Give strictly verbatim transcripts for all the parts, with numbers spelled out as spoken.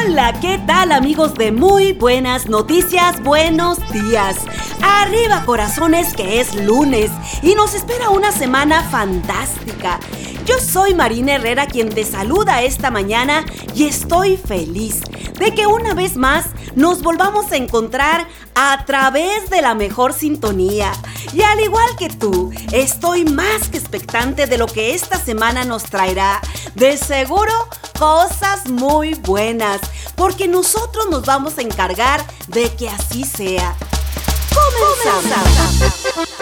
Hola, ¿qué tal, amigos de Muy Buenas Noticias? Buenos días. Arriba, corazones, que es lunes y nos espera una semana fantástica. Yo soy Marina Herrera, quien te saluda esta mañana, y estoy feliz de que una vez más nos volvamos a encontrar a través de la mejor sintonía. Y al igual que tú, estoy más que expectante de lo que esta semana nos traerá. De seguro, cosas muy buenas, porque nosotros nos vamos a encargar de que así sea. ¡Comenzamos!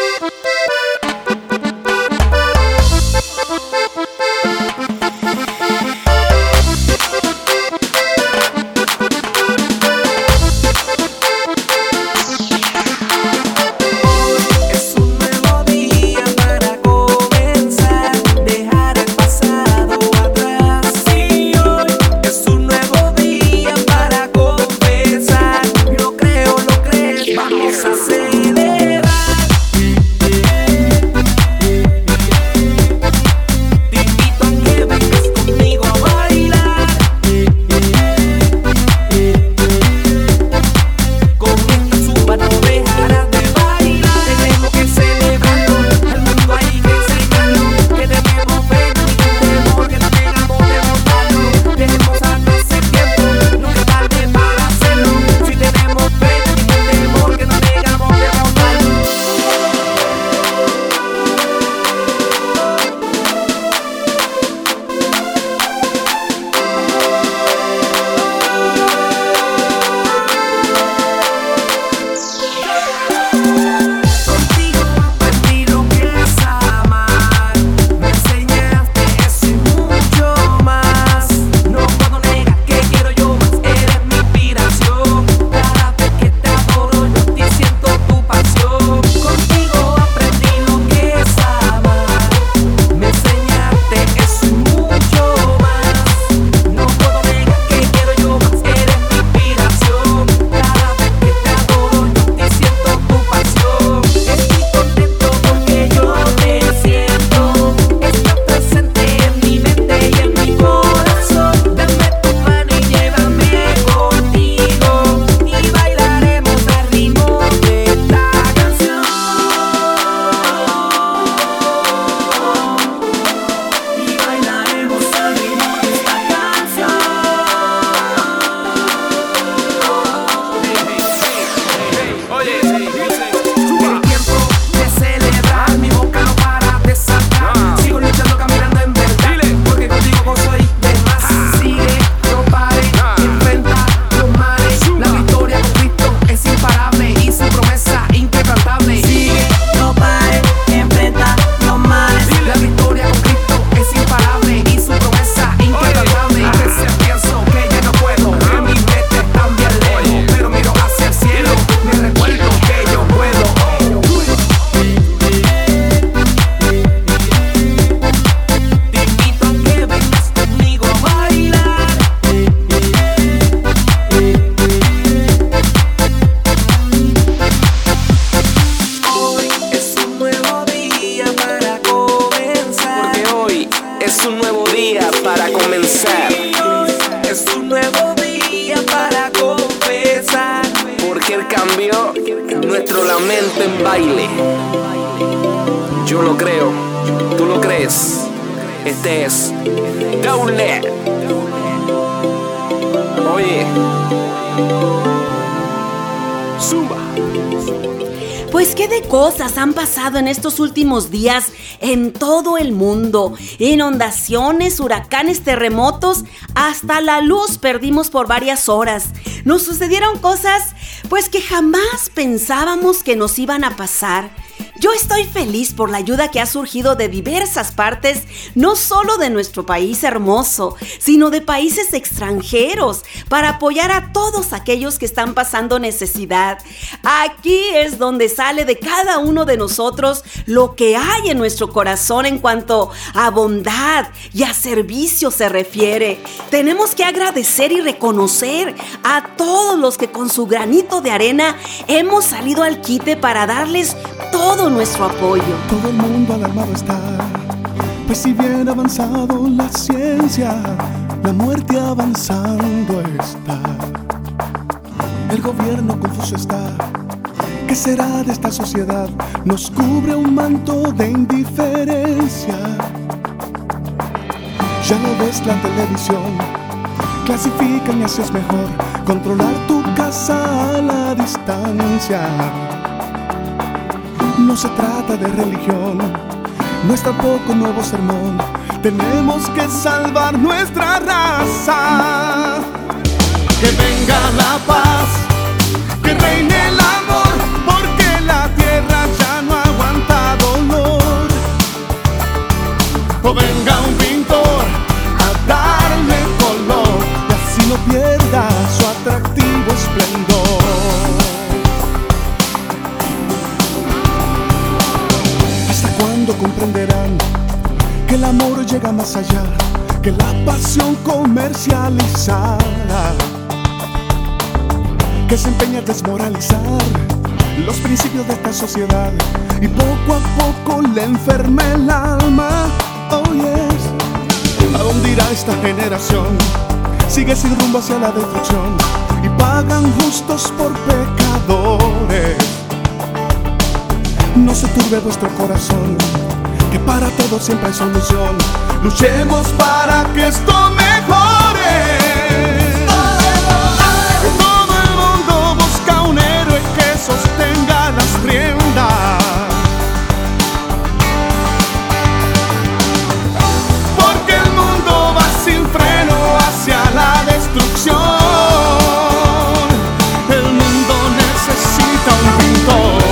nuestro lamento en baile. Yo lo creo, tú lo crees. Este es Doublet. Oye, Zumba. Pues qué de cosas han pasado en estos últimos días en todo el mundo. Inundaciones, huracanes, terremotos, hasta la luz perdimos por varias horas. Nos sucedieron cosas pues que jamás pensábamos que nos iban a pasar. Yo estoy feliz por la ayuda que ha surgido de diversas partes, no solo de nuestro país hermoso, sino de países extranjeros, para apoyar a todos aquellos que están pasando necesidad. Aquí es donde sale de cada uno de nosotros lo que hay en nuestro corazón en cuanto a bondad y a servicio se refiere. Tenemos que agradecer y reconocer a todos los que con su granito de arena hemos salido al quite para darles todo nuestro apoyo. Todo el mundo alarmado está, pues si bien ha avanzado la ciencia, La muerte avanzando está, el gobierno confuso está. ¿Qué será de esta sociedad? Nos cubre un manto de indiferencia. Ya no ves la televisión, clasifican y así es mejor controlar tu casa a la distancia. No se trata de religión, no es tampoco un nuevo sermón. Tenemos que salvar nuestra raza. Que venga la paz, que reine el amor, porque la tierra ya no aguanta dolor. O venga un pintor a darle color y así no pierda su atractivo esplendor. ¿Hasta cuándo comprenderán que el amor llega más allá que la pasión comercializada, que se empeña a desmoralizar los principios de esta sociedad y poco a poco le enferma el alma? Oh yes. ¿A dónde irá esta generación? Sigue sin rumbo hacia la destrucción y pagan justos por pecadores. No se turbe vuestro corazón, que para todo siempre hay solución. Luchemos para que esto mejore. Todo el mundo busca un héroe que sostenga las riendas, porque el mundo va sin freno hacia la destrucción. El mundo necesita un pintor.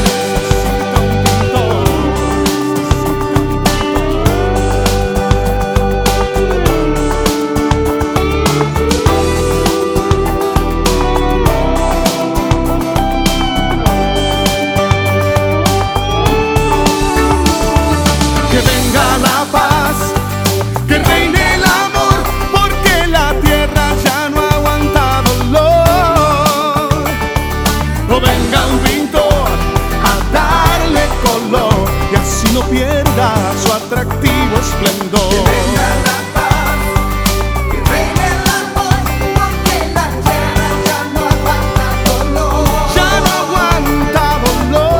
Que venga la paz, que reine el amor, porque la tierra ya no aguanta dolor. O venga un pintor a darle color y así no pierda su atractivo esplendor. Que venga la paz, que reine el amor, porque la tierra ya no aguanta dolor. Ya no aguanta dolor.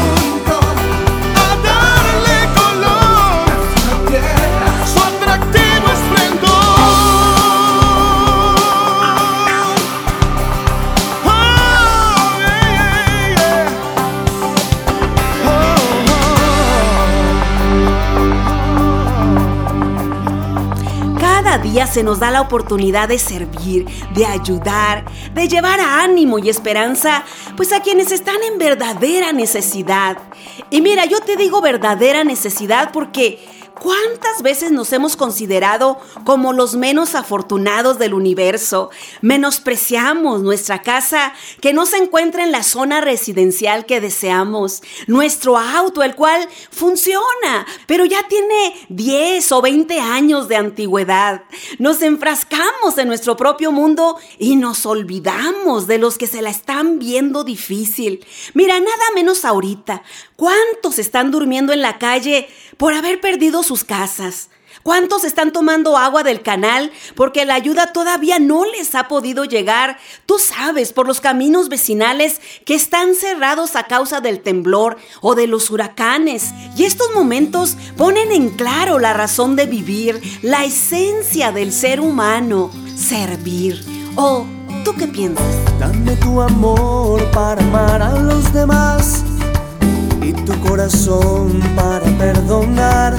Cada día se nos da la oportunidad de servir, de ayudar, de llevar ánimo y esperanza, pues a quienes están en verdadera necesidad. Y mira, yo te digo verdadera necesidad porque ¿cuántas veces nos hemos considerado como los menos afortunados del universo? Menospreciamos nuestra casa que no se encuentra en la zona residencial que deseamos, nuestro auto, el cual funciona, pero ya tiene diez o veinte años de antigüedad. Nos enfrascamos en nuestro propio mundo y nos olvidamos de los que se la están viendo difícil. Mira, nada menos ahorita. ¿Cuántos están durmiendo en la calle por haber perdido sus casas? ¿Cuántos están tomando agua del canal porque la ayuda todavía no les ha podido llegar? Tú sabes, por los caminos vecinales que están cerrados a causa del temblor o de los huracanes. Y estos momentos ponen en claro la razón de vivir, la esencia del ser humano, servir. ¿O tú qué piensas? Dame tu amor para amar a los demás y tu corazón para perdonar.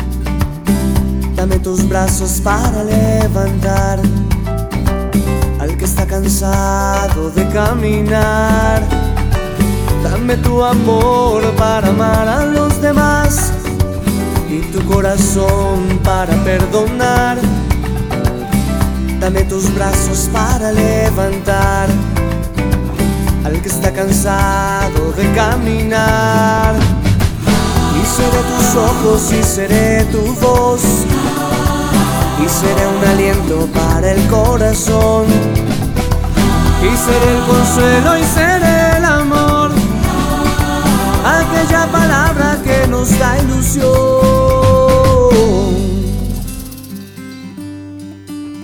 Dame tus brazos para levantar al que está cansado de caminar. Dame tu amor para amar a los demás y tu corazón para perdonar. Dame tus brazos para levantar al que está cansado de caminar. Y seré tus ojos y seré tu voz, y seré un aliento para el corazón, y seré el consuelo y seré el amor, aquella palabra que nos da ilusión.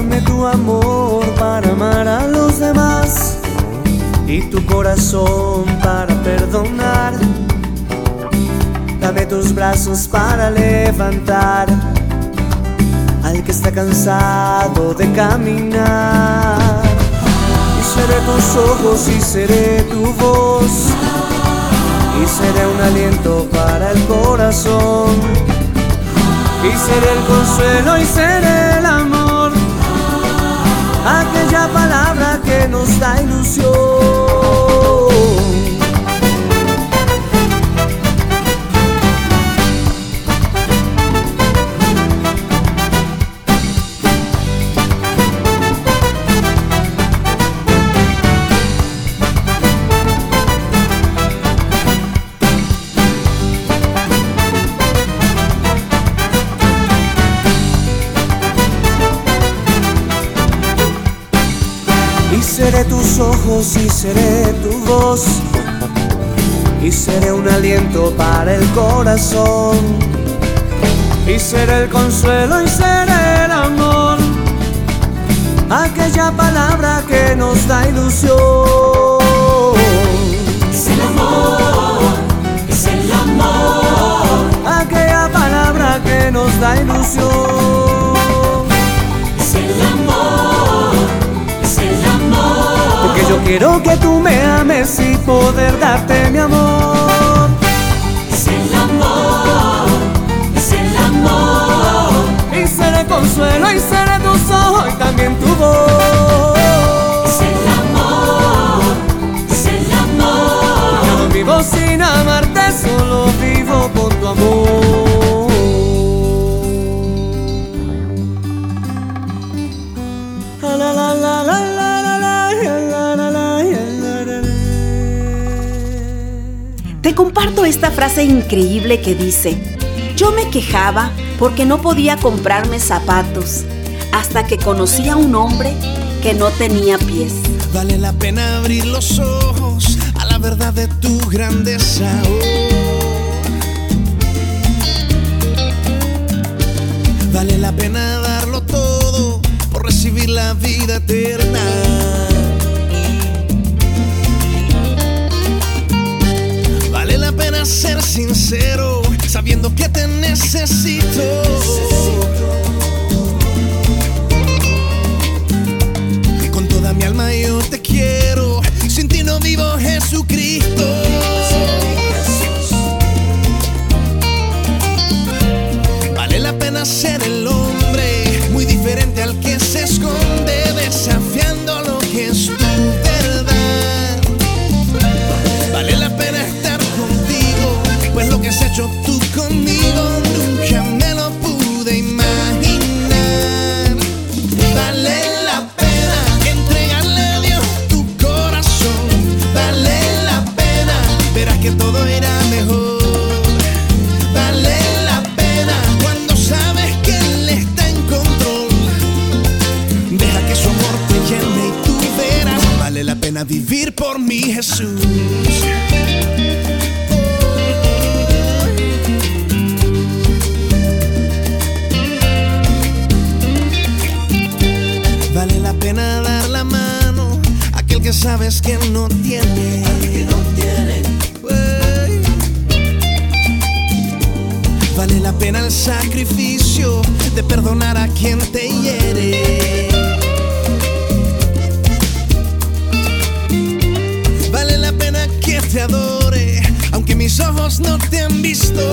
Dame tu amor para amar a los demás y tu corazón para perdonar. Dame tus brazos para levantar al que está cansado de caminar. Y seré tus ojos y seré tu voz, y seré un aliento para el corazón, y seré el consuelo y seré el amor, aquella palabra que nos da ilusión. Y seré tus ojos y seré tu voz, y seré un aliento para el corazón, y seré el consuelo y seré el amor, aquella palabra que nos da ilusión. Es el amor, es el amor, aquella palabra que nos da ilusión. es el amor, es el amor, Porque yo quiero que tú me ames y poder darte mi amor. es el amor, es el amor, Y seré consuelo y seré tus ojos y también tu voz. es el amor, es el amor. Yo no vivo sin amarte, solo vivo con tu amor. La, la, la, la, la, la, la, la, la, la, la, la, la. Te comparto esta frase increíble que dice: yo me quejaba porque no podía comprarme zapatos hasta que conocí a un hombre que no tenía pies. Vale la pena abrir los ojos a la verdad de tu grandeza. Oh. Vale la pena darlo todo por recibir la vida eterna. Vale la pena ser sincero, sabiendo que te necesito. Y con toda mi alma yo te quiero, sin ti no vivo, Jesucristo. Vale la pena ser el hombre muy diferente al que se esconde, desafiando lo que es tu verdad. Vale la pena estar contigo, pues lo que has hecho tú conmigo nunca me lo pude imaginar. Vale la pena entregarle a Dios tu corazón. Vale la pena, verás que todo irá mejor. Vale la pena cuando sabes que Él está en control. Deja que su amor te llene y tú verás. Vale la pena vivir por mi Jesús. Vale la pena dar la mano a aquel que sabes que no tiene. Que no tiene. Wey. Vale la pena el sacrificio de perdonar a quien te hiere. Vale la pena que te adore, aunque mis ojos no te han visto.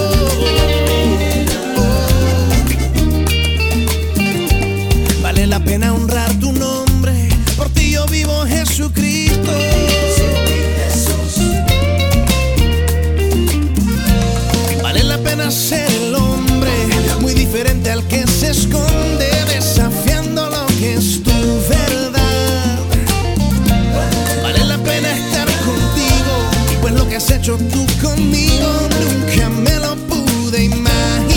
Vale la pena honrar tu nombre, por ti yo vivo, Jesucristo. Vale la pena ser el hombre muy diferente al que se esconde, desafiando lo que es tu verdad. Vale la pena estar contigo, pues lo que has hecho tú conmigo nunca me lo pude imaginar.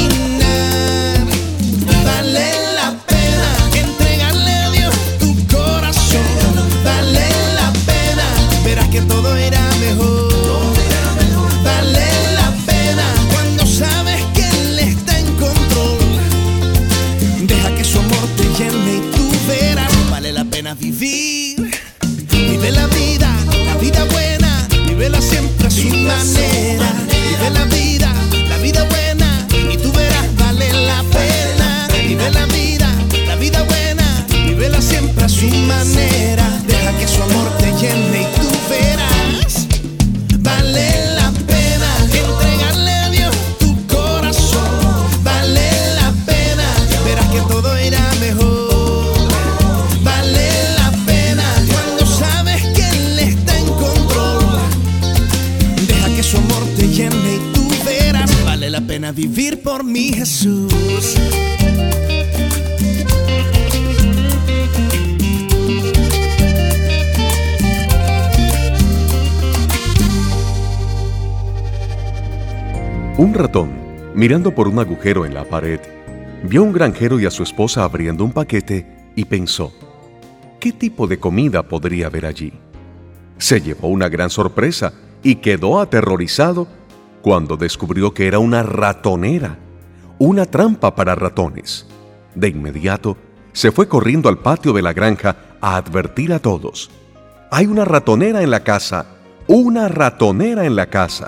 Vale la pena entregarle a Dios tu corazón. Vale la pena, verás que todo irá mejor. Vale la pena cuando sabes que Él está en control. Deja que su amor te llene y tú veas. la pena vivir por mi Jesús. Un ratón, mirando por un agujero en la pared, vio a un granjero y a su esposa abriendo un paquete y pensó, ¿qué tipo de comida podría haber allí? Se llevó una gran sorpresa y quedó aterrorizado cuando descubrió que era una ratonera, una trampa para ratones. De inmediato, se fue corriendo al patio de la granja a advertir a todos. «Hay una ratonera en la casa, una ratonera en la casa».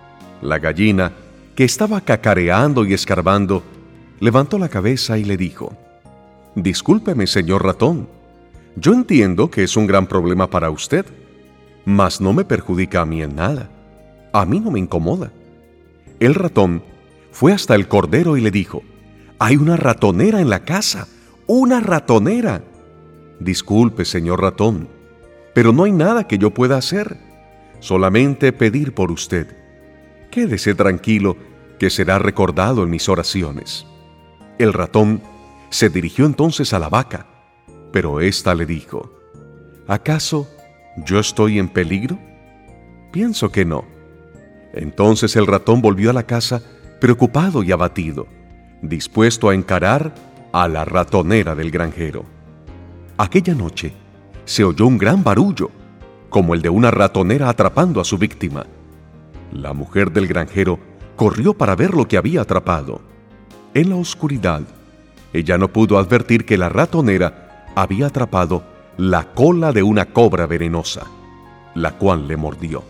La gallina, que estaba cacareando y escarbando, levantó la cabeza y le dijo, «Discúlpeme, señor ratón, yo entiendo que es un gran problema para usted, mas no me perjudica a mí en nada. A mí no me incomoda». El ratón fue hasta el cordero y le dijo, «Hay una ratonera en la casa, una ratonera». «Disculpe, señor ratón, pero no hay nada que yo pueda hacer, solamente pedir por usted. Quédese tranquilo, que será recordado en mis oraciones». El ratón se dirigió entonces a la vaca, pero ésta le dijo, «¿Acaso yo estoy en peligro? Pienso que no». Entonces el ratón volvió a la casa preocupado y abatido, dispuesto a encarar a la ratonera del granjero. Aquella noche se oyó un gran barullo, como el de una ratonera atrapando a su víctima. La mujer del granjero corrió para ver lo que había atrapado. En la oscuridad, ella no pudo advertir que la ratonera había atrapado la cola de una cobra venenosa, la cual le mordió.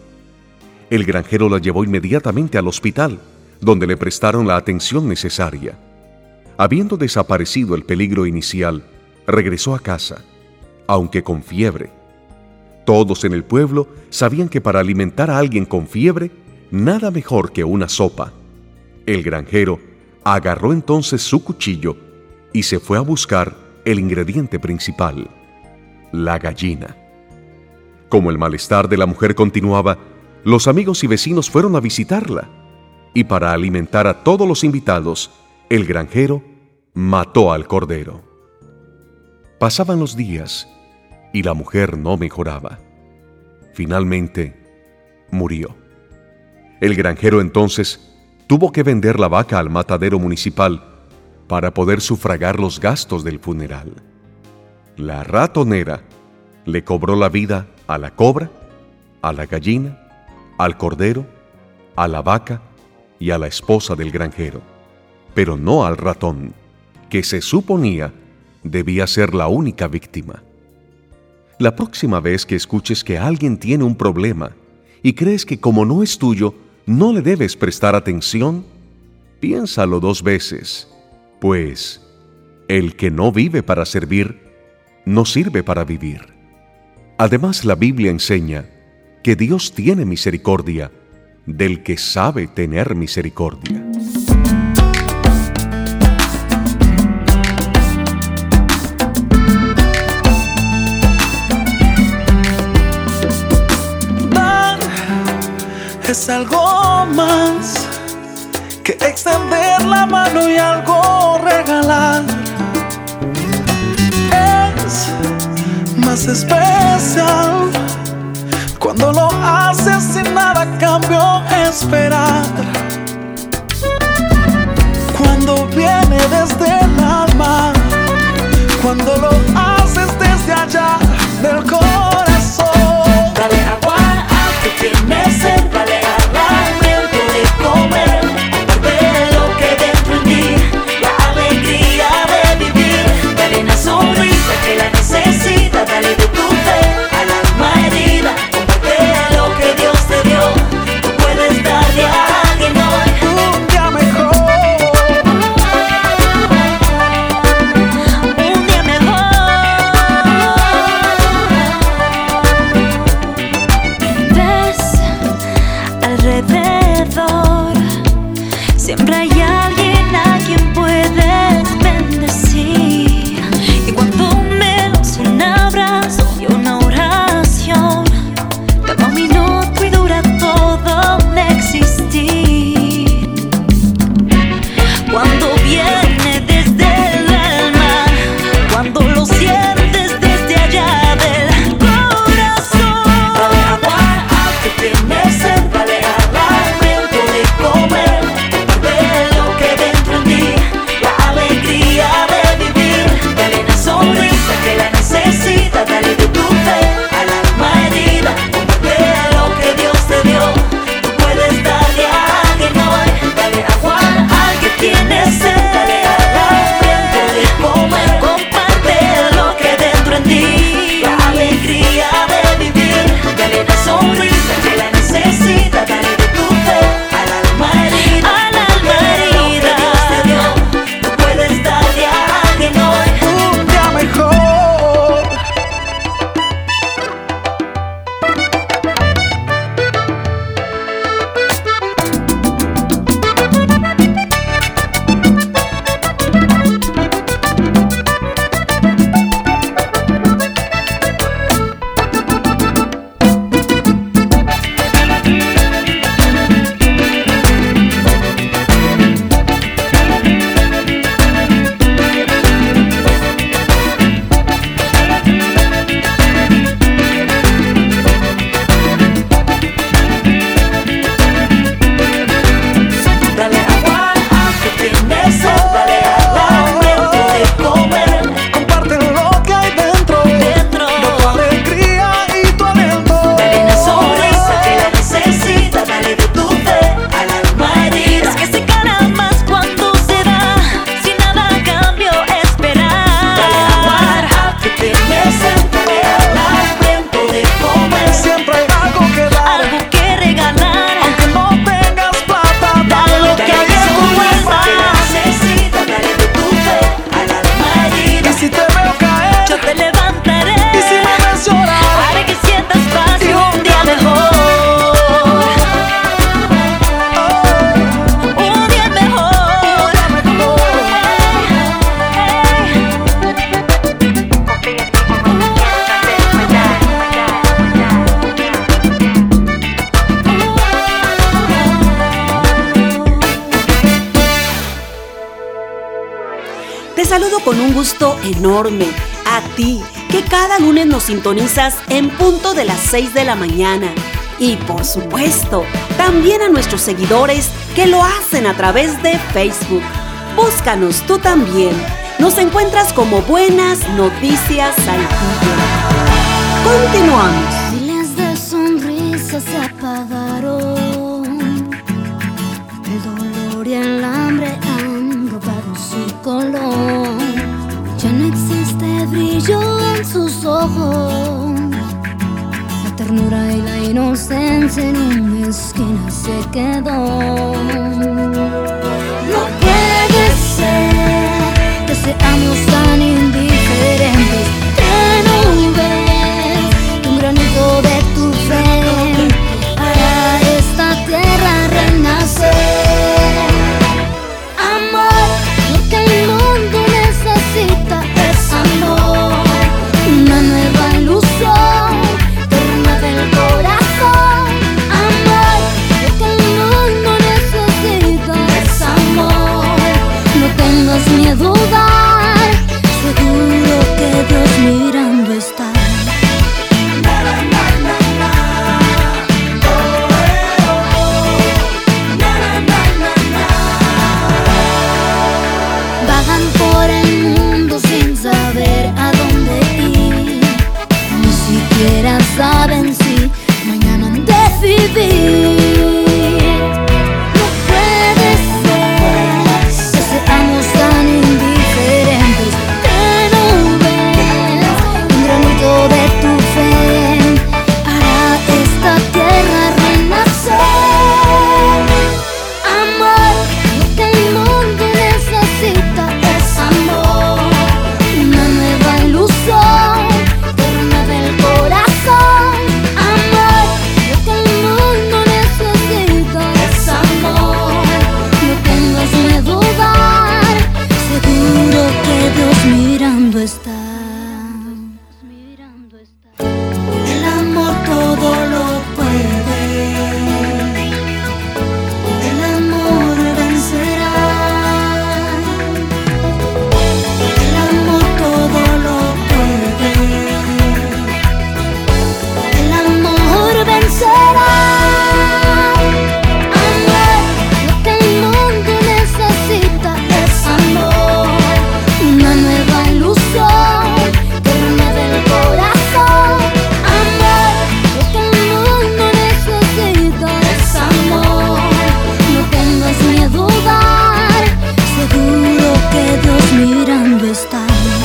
El granjero la llevó inmediatamente al hospital, donde le prestaron la atención necesaria. Habiendo desaparecido el peligro inicial, regresó a casa, aunque con fiebre. Todos en el pueblo sabían que para alimentar a alguien con fiebre, nada mejor que una sopa. El granjero agarró entonces su cuchillo y se fue a buscar el ingrediente principal, la gallina. Como el malestar de la mujer continuaba, los amigos y vecinos fueron a visitarla, y para alimentar a todos los invitados, el granjero mató al cordero. Pasaban los días y la mujer no mejoraba. Finalmente, murió. El granjero entonces tuvo que vender la vaca al matadero municipal para poder sufragar los gastos del funeral. La ratonera le cobró la vida a la cobra, a la gallina, al cordero, a la vaca y a la esposa del granjero, pero no al ratón, que se suponía debía ser la única víctima. La próxima vez que escuches que alguien tiene un problema y crees que como no es tuyo, no le debes prestar atención, piénsalo dos veces, pues el que no vive para servir, no sirve para vivir. Además, la Biblia enseña que Dios tiene misericordia del que sabe tener misericordia. Dar es algo más que extender la mano y algo regalar. Es más especial cuando lo haces sin nada a cambio esperar. Cuando viene desde el alma, cuando lo haces desde allá del corazón. Dale agua al que tiene sed, dale hambriento de comer. Comparte lo que dentro en ti, la alegría de vivir. Dale una sonrisa que la necesita, dale de tu fe al alma herida. Comparte lo que Dios te dio, tú puedes darle a alguien hoy Un día mejor. un día mejor. Ves alrededor, siempre hay alguien a quien puedes bendecir. Y cuando menos un abrazo y una oración, toma un minuto y dura todo de existir. saludo con un gusto enorme a ti, que cada lunes nos sintonizas en punto de las seis de la mañana. Y por supuesto, también a nuestros seguidores que lo hacen a través de Facebook. Búscanos tú también. Nos encuentras como Buenas Noticias Saltillo. Continuamos. Miles de sonrisas se apagaron. El dolor y el hambre han robado su color. Ya no existe brillo en sus ojos. La ternura y la inocencia en una esquina se quedó. No puede ser que seamos tan indiferentes, que no ves que un granito de tu fe hará esta tierra renacer. Amor, lo que el mundo necesita es amor, una nueva ilusión que renueve el corazón. Amor, lo que el mundo necesita es amor, no tengas miedo a dar, seguro que Dios mirando está. Vagan por el mundo sin saber a dónde ir, ni siquiera saben si mañana han de vivir. No puede ser que seamos tan indiferentes, que no ves un granito de tu fe hará esta tierra renacer. Amor, lo que el mundo necesita es amor, una nueva ilusión que renueve el corazón. Amor, lo que el mundo necesita es amor, no tengas miedo a dar, seguro que Dios mirando está. El amor todo lo puede, el amor vencerá. El amor todo lo puede, el amor vencerá. Amor, lo que el mundo necesita es amor, una nueva ilusión que renueve el corazón. Amor, lo que el mundo necesita es amor, no tengas miedo a dar, seguro que Dios mirando está.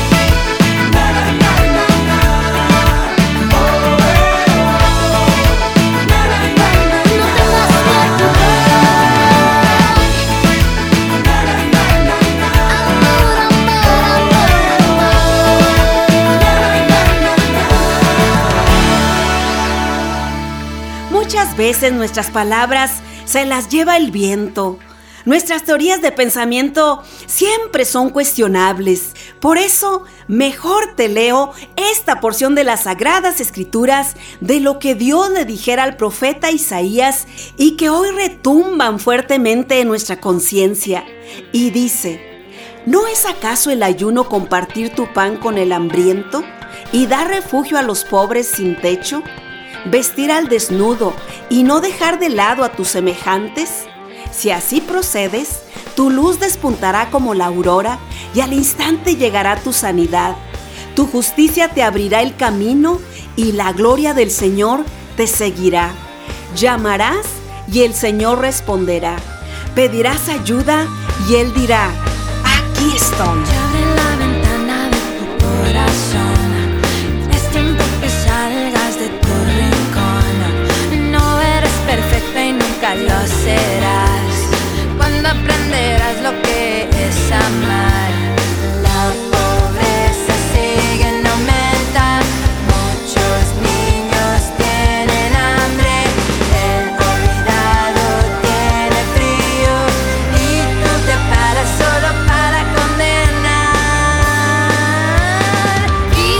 Muchas veces nuestras palabras se las lleva el viento. Nuestras teorías de pensamiento siempre son cuestionables. Por eso, mejor te leo esta porción de las Sagradas Escrituras de lo que Dios le dijera al profeta Isaías y que hoy retumban fuertemente en nuestra conciencia. Y dice: ¿no es acaso el ayuno compartir tu pan con el hambriento y dar refugio a los pobres sin techo? ¿Vestir al desnudo y no dejar de lado a tus semejantes? Si así procedes, tu luz despuntará como la aurora y al instante llegará tu sanidad. Tu justicia te abrirá el camino y la gloria del Señor te seguirá. Llamarás y el Señor responderá. Pedirás ayuda y Él dirá: aquí estoy. Abre la ventana de tu corazón, es tiempo que salgas de tu rincón. No eres perfecta y nunca lo serás. Cuando aprenderás lo que es amar, la pobreza sigue en aumenta. Muchos niños tienen hambre, el olvidado tiene frío y tú te paras solo para condenar. Y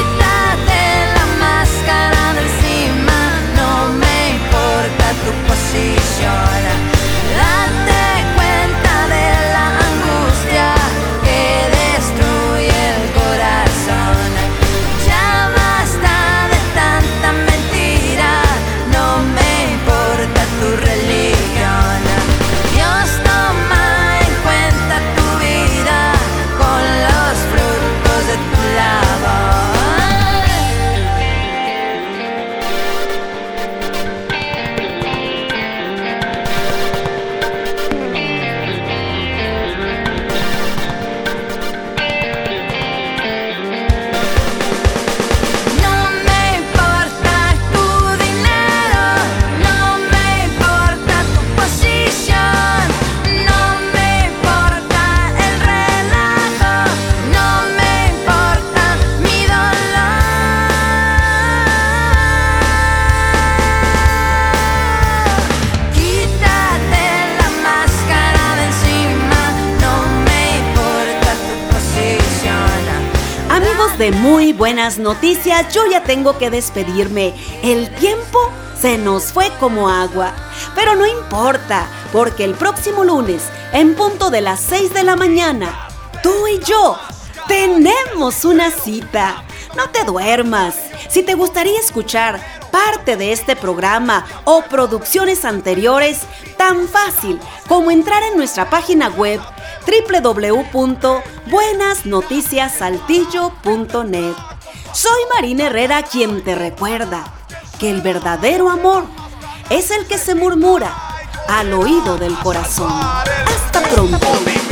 Amigos de Muy Buenas Noticias, yo ya tengo que despedirme. El tiempo se nos fue como agua. Pero no importa, porque el próximo lunes, en punto de las seis de la mañana, tú y yo tenemos una cita. No te duermas. Si te gustaría escuchar parte de este programa o producciones anteriores, tan fácil como entrar en nuestra página web doble u doble u doble u punto buenas noticias saltillo punto net. Soy Marina Herrera, quien te recuerda que el verdadero amor es el que se murmura al oído del corazón. Hasta pronto.